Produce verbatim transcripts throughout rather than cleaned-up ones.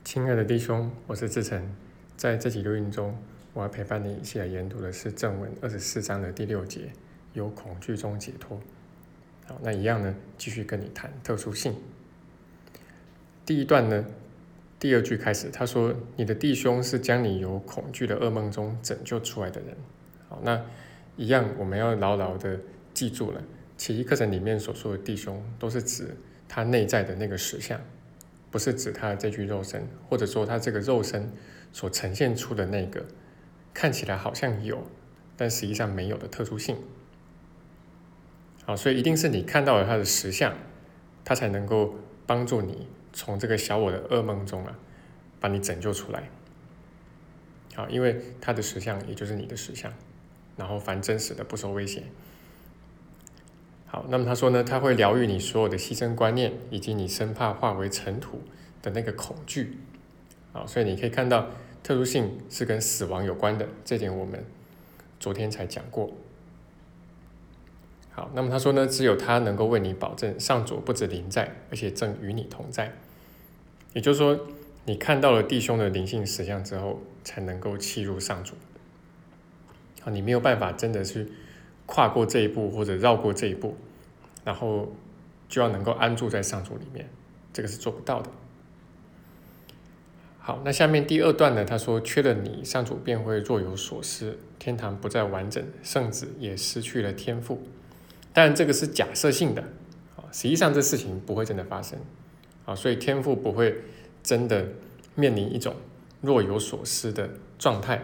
亲爱的弟兄，我是志成。在这集录音中，我要陪伴你一起来研读的是正文二十四章的第六节，由恐惧中解脱。好，那一样呢，继续跟你谈特殊性。第一段呢，第二句开始，他说：“你的弟兄是将你由恐惧的噩梦中拯救出来的人。”好，那一样我们要牢牢的记住了，奇异课程里面所说的弟兄，都是指他内在的那个实相。不是指他的这具肉身，或者说他这个肉身所呈现出的那个看起来好像有，但实际上没有的特殊性。好，所以一定是你看到了他的实相，他才能够帮助你从这个小我的噩梦中啊，把你拯救出来。好，因为他的实相也就是你的实相，然后凡真实的不受威胁。好，那么他说呢，他会疗愈你所有的牺牲观念，以及你生怕化为尘土的那个恐惧。好，所以你可以看到特殊性是跟死亡有关的，这点我们昨天才讲过。好，那么他说呢，只有他能够为你保证上主不止临在，而且正与你同在。也就是说，你看到了弟兄的灵性实相之后，才能够契入上主。好，你没有办法真的去跨过这一步或者绕过这一步，然后就要能够安住在上主里面，这个是做不到的。好，那下面第二段呢，他说：“缺了你，上主便会若有所失，天堂不再完整，圣子也失去了天赋。”当然，这个是假设性的，实际上这事情不会真的发生，所以天赋不会真的面临一种若有所失的状态。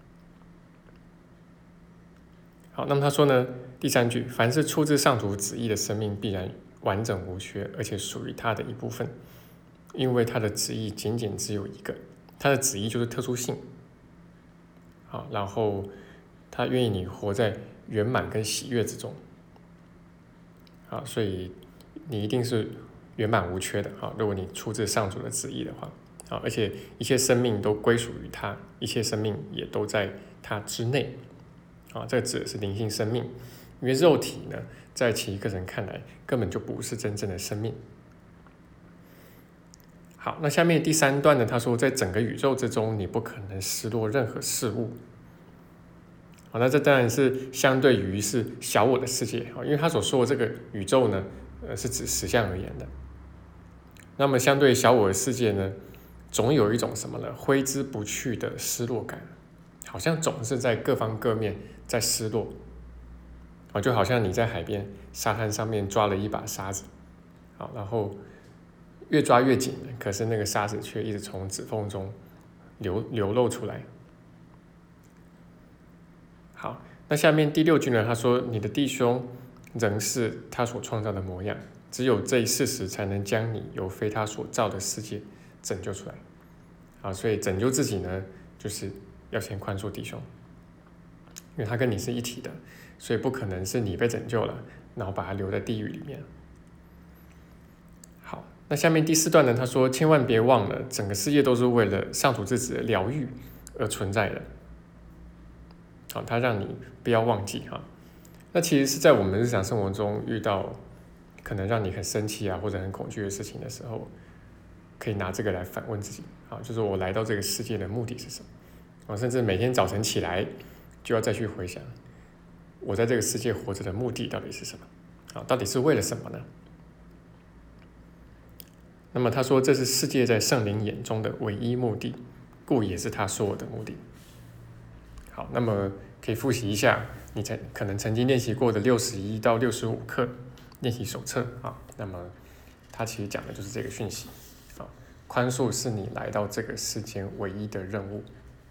好，那么他说呢，第三句，凡是出自上主旨意的生命，必然完整无缺，而且属于他的一部分，因为他的旨意仅仅只有一个，他的旨意就是特殊性。好，然后他愿意你活在圆满跟喜悦之中。好，所以你一定是圆满无缺的。好，如果你出自上主的旨意的话，好，而且一切生命都归属于他，一切生命也都在他之内。啊，这指的是灵性生命，因为肉体呢，在奇异课程看来根本就不是真正的生命。好，那下面第三段呢，他说，在整个宇宙之中，你不可能失落任何事物。好，那这当然是相对于是小我的世界，因为他所说的这个宇宙呢，呃，是指实相而言的。那么相对小我的世界呢，总有一种什么呢？挥之不去的失落感。好像总是在各方各面在失落，就好像你在海边沙滩上面抓了一把沙子，好，然后越抓越紧，可是那个沙子却一直从指缝中 流, 流露出来。好，那下面第六句呢，他说，你的弟兄仍是他所创造的模样，只有这一事实才能将你由非他所造的世界拯救出来。好，所以拯救自己呢，就是要先宽恕弟兄，因为他跟你是一体的，所以不可能是你被拯救了，然后把他留在地狱里面。好，那下面第四段呢，他说，千万别忘了，整个世界都是为了上主之子的疗愈而存在的。好，他让你不要忘记哈。那其实是在我们日常生活中遇到可能让你很生气啊或者很恐惧的事情的时候，可以拿这个来反问自己，好，就是我来到这个世界的目的是什么？甚至每天早晨起来就要再去回想，我在这个世界活着的目的到底是什么？到底是为了什么呢？那么他说，这是世界在圣灵眼中的唯一目的，故也是他所有的目的。好，那么可以复习一下你可能曾经练习过的六十一到六十五课练习手册啊。那么他其实讲的就是这个讯息啊，宽恕是你来到这个世间唯一的任务。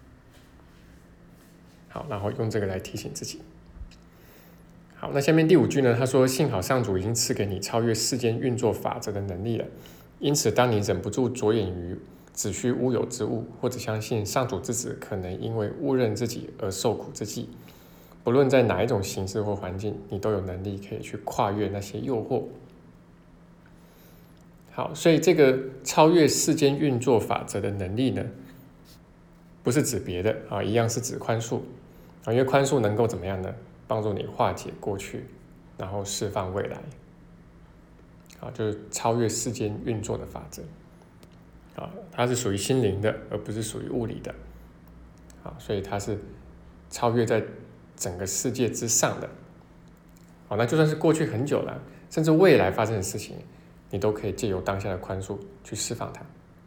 好，然后用这个来提醒自己。好，那下面第五句呢，他说，幸好上主已经赐给你超越世间运作法则的能力了，因此当你忍不住着眼于只需乌有之物，或者相信上主之子可能因为误认自己而受苦之际，不论在哪一种形式或环境，你都有能力可以去跨越那些诱惑。好，所以这个超越世间运作法则的能力呢，不是指别的啊，一样是指宽恕啊，因为宽恕能够怎么样呢？帮助你化解过去，然后释放未来。啊，就是超越世间运作的法则。 啊，它是属于心灵的，而不是属于物理的啊，所以它是超越在整个世界之上的。好，那就算是过去很久了，甚至未来发生的事情，你都可以借由当下的宽恕去释放它。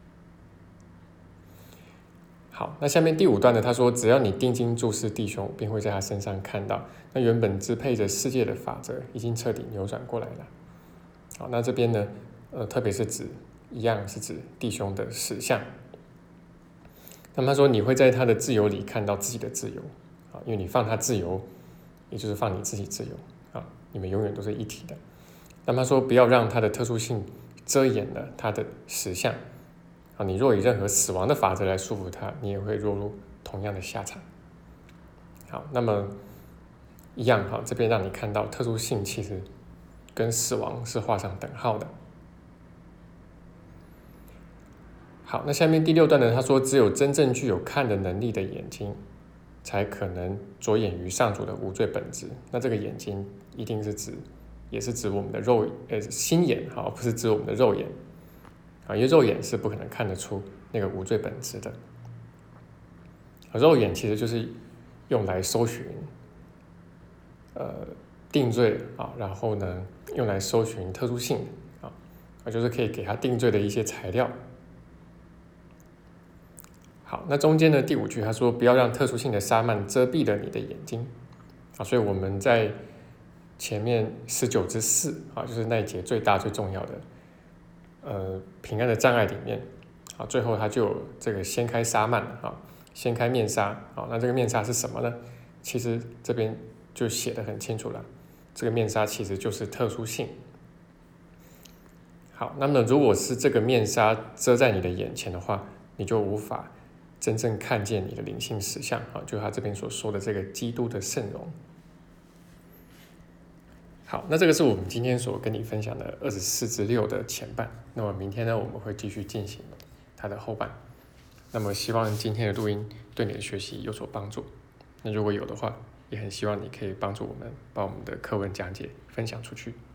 好，那下面第五段呢，他说只要你定睛注视弟兄，便会在他身上看到那原本支配着世界的法则已经彻底扭转过来了。好，那这边呢呃，特别是指一样是指弟兄的实相。那么他说你会在他的自由里看到自己的自由啊，因为你放他自由，也就是放你自己自由啊，你们永远都是一体的。那么他说不要让他的特殊性遮掩了他的实相啊，你若以任何死亡的法则来束缚他，你也会落入同样的下场。好，那么一样哈，这边让你看到特殊性其实跟死亡是画上等号的。好，那下面第六段呢，他说只有真正具有看的能力的眼睛，才可能着眼于上主的无罪本质。那这个眼睛一定是指，也是指我们的肉呃心眼，好，不是指我们的肉眼啊，因为肉眼是不可能看得出那个无罪本质的。肉眼其实就是用来搜寻呃定罪啊，然后呢用来搜寻特殊性啊，就是可以给他定罪的一些材料。好，那中间的第五句他说不要让特殊性的沙幔遮蔽了你的眼睛啊，所以我们在前面十九之四啊，就是那一节最大最重要的呃平安的障碍里面啊，最后他就有这个掀开沙幔啊，掀开面纱啊，那这个面纱是什么呢？其实这边就写得很清楚了，这个面纱其实就是特殊性。好，那么如果是这个面纱遮在你的眼前的话，你就无法真正看见你的灵性实相啊，就是他这边所说的这个基督的圣容。好，那这个是我们今天所跟你分享的二十四之六的前半。那么明天呢，我们会继续进行它的后半。那么希望今天的录音对你的学习有所帮助。那如果有的话，也很希望你可以帮助我们把我们的课文讲解分享出去。